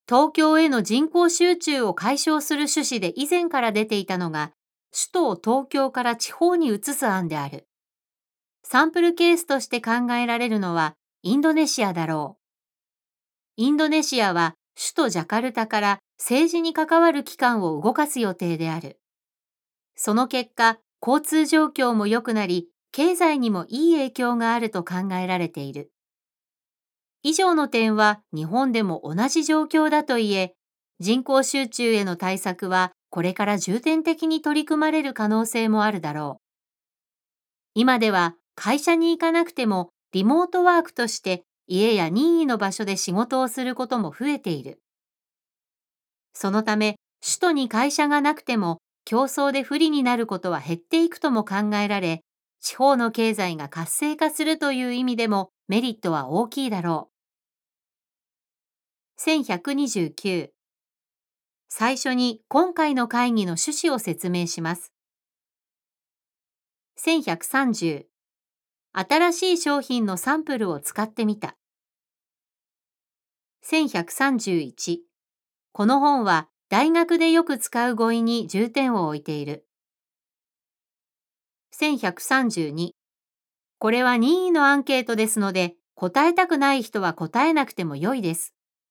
東京への人口集中を解消する趣旨で以前から出ていたのが、首都を東京から地方に移す案である。サンプルケースとして考えられるのはインドネシアだろう。インドネシアは首都ジャカルタから政治に関わる機関を動かす予定である。その結果、交通状況も良くなり、経済にもいい影響があると考えられている。以上の点は日本でも同じ状況だといえ、人口集中への対策はこれから重点的に取り組まれる可能性もあるだろう。今では会社に行かなくてもリモートワークとして家や任意の場所で仕事をすることも増えている。そのため、首都に会社がなくても競争で不利になることは減っていくとも考えられ、地方の経済が活性化するという意味でもメリットは大きいだろう。1129。最初に今回の会議の趣旨を説明します。1130。新しい商品のサンプルを使ってみた。1131。この本は大学でよく使う語彙に重点を置いている。1132。これは任意のアンケートですので、答えたくない人は答えなくても良いです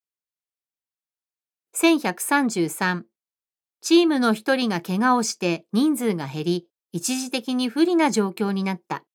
。1133。チームの一人が怪我をして人数が減り、一時的に不利な状況になった。